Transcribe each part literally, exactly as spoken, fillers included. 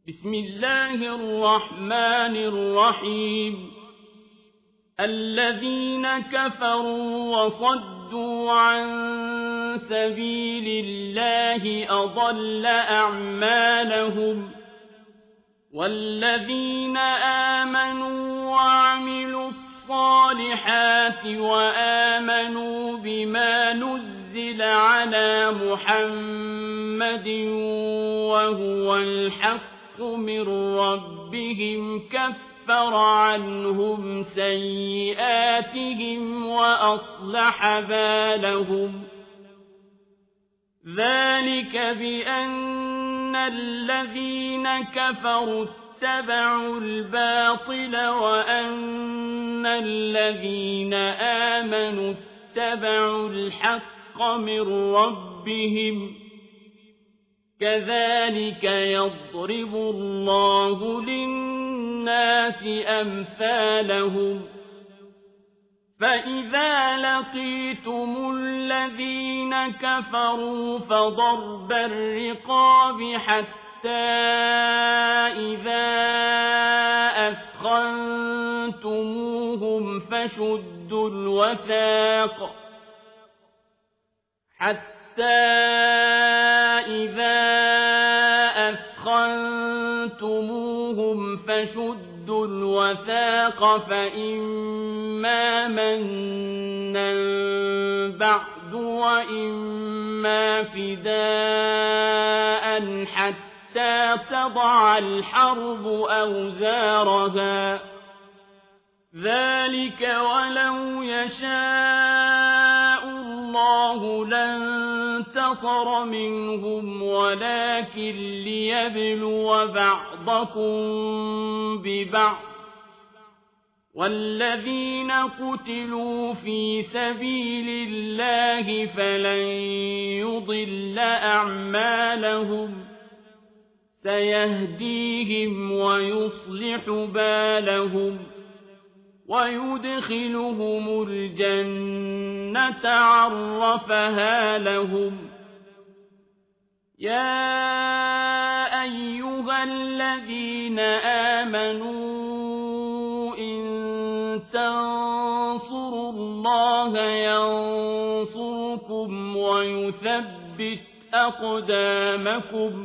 بسم الله الرحمن الرحيم الذين كفروا وصدوا عن سبيل الله أضل أعمالهم والذين آمنوا وعملوا الصالحات وآمنوا بما نزل على محمد وهو الحق من ربهم كفر عنهم سيئاتهم وأصلح بالهم ذلك بأن الذين كفروا اتبعوا الباطل وأن الذين آمنوا اتبعوا الحق من ربهم كذلك يضرب الله للناس أمثالهم فإذا لقيتم الذين كفروا فضرب الرقاب حتى إذا أثخنتموهم فشدوا الوثاق حتى إذا أثخنتموهم فشدوا الوثاق فإما منا بعد وإما فداء حتى تضع الحرب أوزارها ذلك ولو يشاء الله لانتصر منهم ولكن ليبلو بعضكم ببعض والذين قتلوا في سبيل الله فلن يضل أعمالهم سيهديهم ويصلح بالهم ويدخلهم الجنة عرفها لهم يا أيها الذين آمنوا إن تنصروا الله ينصركم ويثبت أقدامكم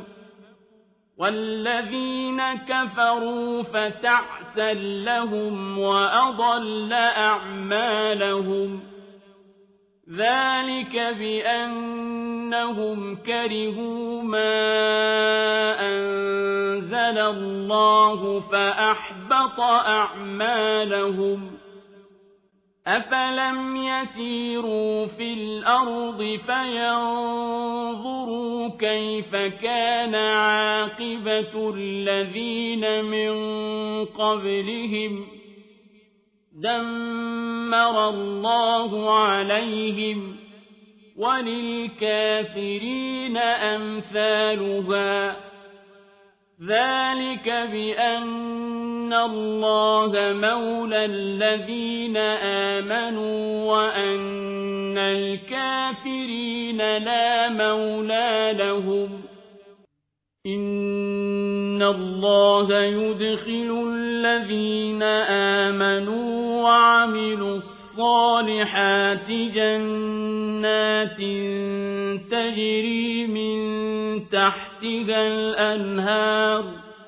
والذين كفروا فتعسا لهم وأضل أعمالهم ذلك بأنهم كرهوا ما أنزل الله فأحبط أعمالهم أفلم يسيروا في الأرض فينظروا كيف كان عاقبة الذين من قبلهم دمر الله عليهم وللكافرين أمثالها ذلك بأن الله مولى الذين آمنوا وأن الكافرين لا مولى لهم إن الله يدخل الذين آمنوا وعملوا الصالحات جنات تجري من تحتها الأنهار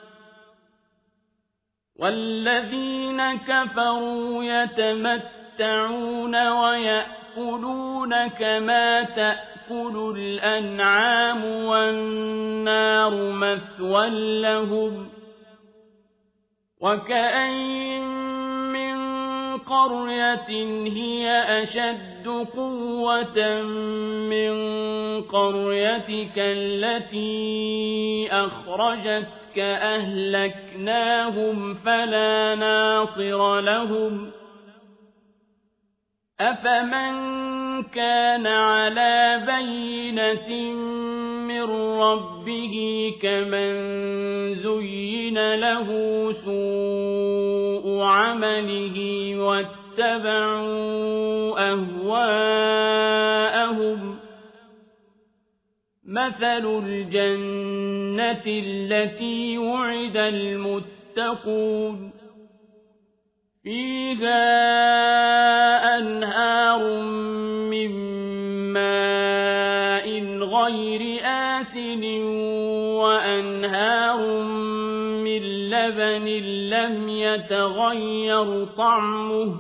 والذين كفروا يتمتعون ويأكلون كما تأكل الأنعام والنار مثوى لهم وكأين من قرية هي أشد قوة من قريتك التي أخرجتك أهلكناهم فلا ناصر لهم أفمن كان على بينة من ربه كمن زين له سوء عمله واتبعوا أهواءهم مثل الجنة التي وعد المتقون فيها أنهار من ماء غير آسن وأنهار من لبن لم يتغير طعمه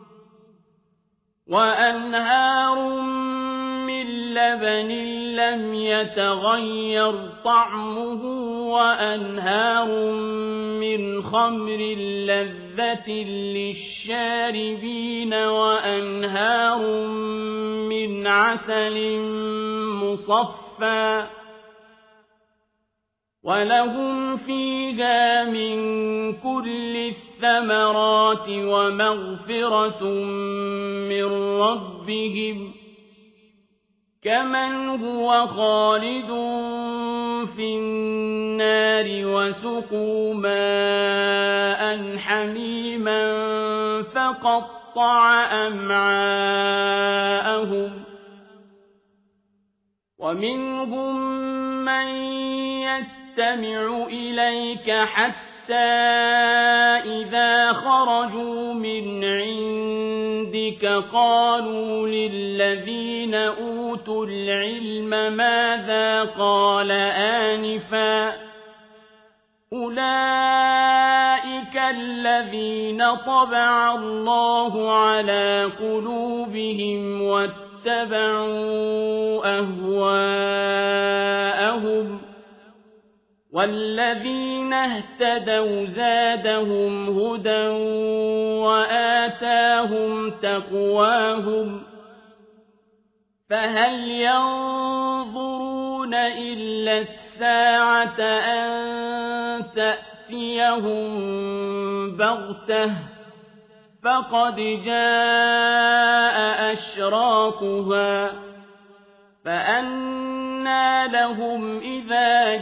وأنهار من لبن لم يتغير طعمه وأنهار من خمر لذة للشاربين وأنهار من عسل مصفى ولهم فيها من كل الثمرات ومغفرة من ربهم كمن هو خالد في النار وسقوا ماء حميما فقطع أمعاءهم ومنهم من يستمع إليك حتى إذا خرجوا من عندك قالوا للذين أوتوا العلم ماذا قال آنفا أولئك الذين طبع الله على قلوبهم واتبعوا أهواءهم والذين اهتدوا زادهم هدى وآتاهم تقواهم فهل ينظرون إلا الساعة أن تأتيهم بغتة فقد جاء أشراطها فأنى لهم إذا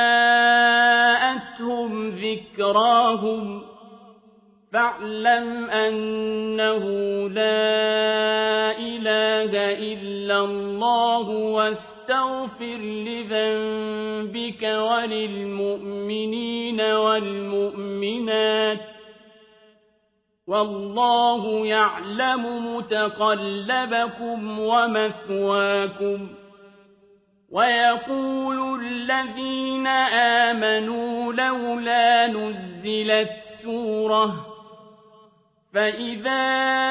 جاءتهم ذكراهم فاعلم أنه لا إله إلا الله واستغفر لذنبك وللمؤمنين والمؤمنات والله يعلم متقلبكم ومثواكم ويقول الذين آمنوا لولا نزلت سورة فإذا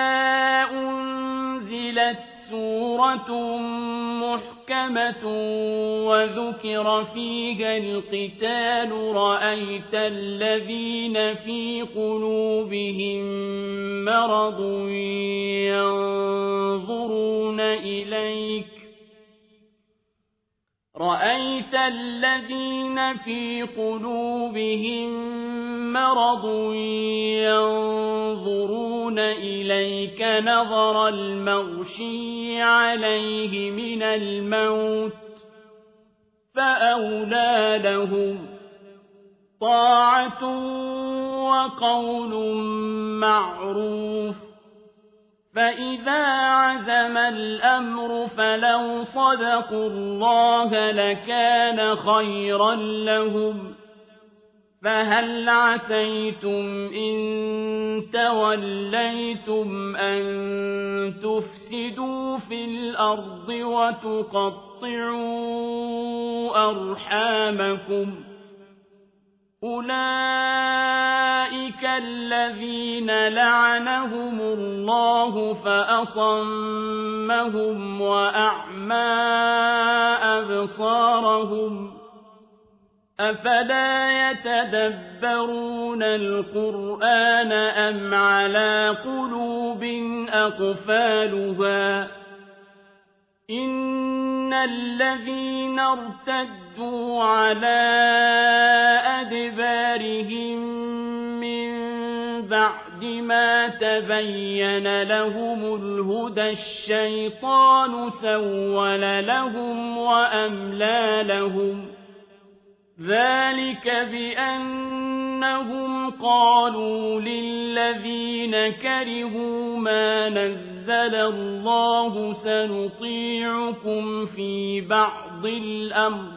أنزلت سورة محكمة وذكر فيها القتال رأيت الذين في قلوبهم مرض ينظرون إليك رأيت الذين في قلوبهم مرض ينظرون إليك نظر المغشي عليه من الموت فأولى لهم طاعة وقول معروف فإذا عزم الأمر فلو صدقوا الله لكان خيرا لهم فهل عسيتم إن توليتم أن تفسدوا في الأرض وتقطعوا أرحامكم أولئك الذين لعنهم الله فأصمهم وأعمى أبصارهم أفلا يتدبرون القرآن أم على قلوب أقفالها إن الذين ارتدوا على أدبارهم من بعد ما تبين لهم الهدى الشيطان سول لهم وأملى لهم ذلك بأنهم قالوا للذين كرهوا ما نزل الله سنطيعكم في بعض بعض الأمر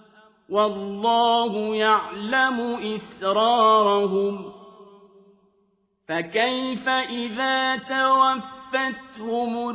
والله يعلم إسرارهم فكيف إذا توفتهم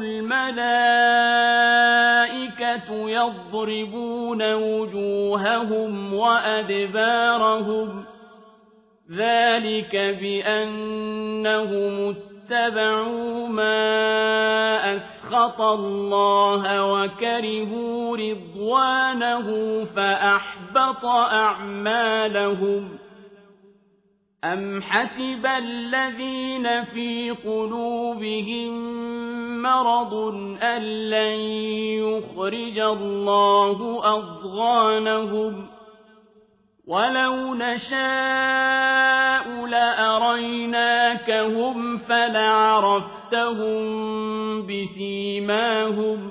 الملائكة يضربون وجوههم وأدبارهم ذلك بأنهم اتبعوا ما أسخط الله وكرهوا رضوانه فأحبط أعمالهم أم حسب الذين في قلوبهم مرض أن لن يخرج الله أضغانهم ولو نشاء لأريناكهم فلعرفتهم بسيماهم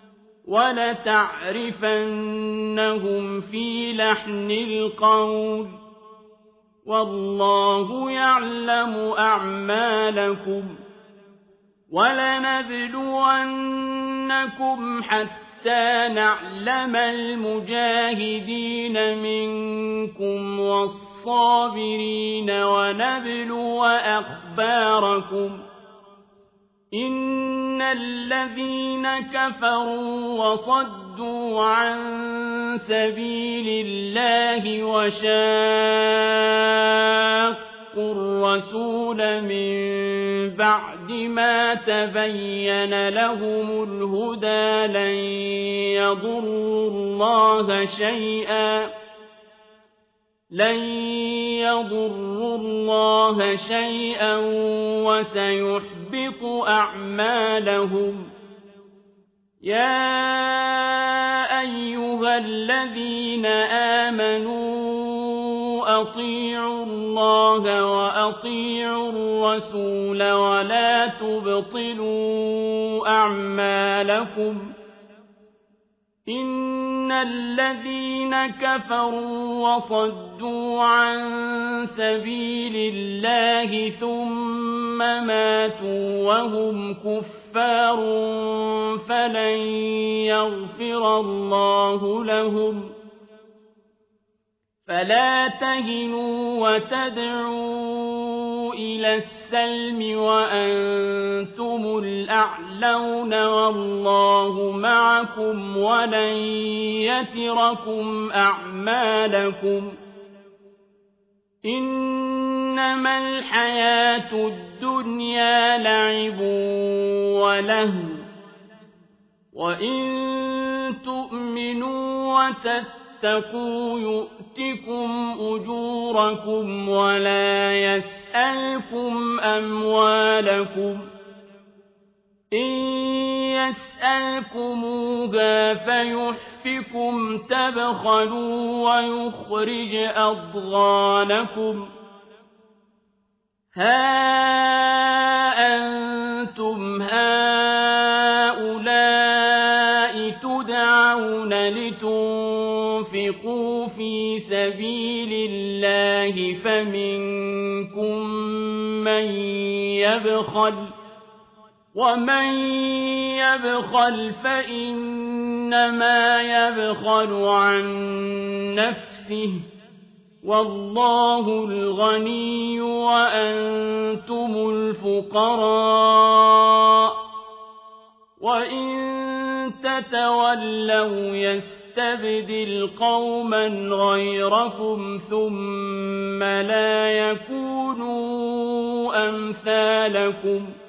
ولتعرفنهم في لحن القول والله يعلم أعمالكم ولنبلونكم حتى نعلم المجاهدين منكم والصابرين ونبلو أخباركم إن الذين كفروا وصدوا عن سبيل الله وشاقوا الرسول من بعد ما تبين لهم الهدى لن يضروا الله شيئا لن يضروا الله شيئا وسيحبط أعمالهم يا أيها الذين آمنوا أطيعوا الله وأطيعوا الرسول ولا تبطلوا أعمالكم إن الذين كفروا وصدوا عن سبيل الله ثم ماتوا وهم كفار فلن يغفر الله لهم فلا تهنوا وتدعوا إلى السلم وأنتم الأعلون والله معكم ولن يتركم أعمالكم إنما الحياة الدنيا لعب ولهو وإن تؤمنوا وتتقوا يؤتكم أجوركم ولا يسألكم أموالكم إن يسألكموها فيحفكم تبخلوا ويخرج أضغانكم ها أنتم هؤلاء تدعون لتنفقوا في سبيل الله فمنكم من يبخل ومن يبخل فإنما يبخل عن نفسه والله الغني وأنتم الفقراء وإن تتولوا يستبدل قوما غيركم ثم لا يكونوا أمثالكم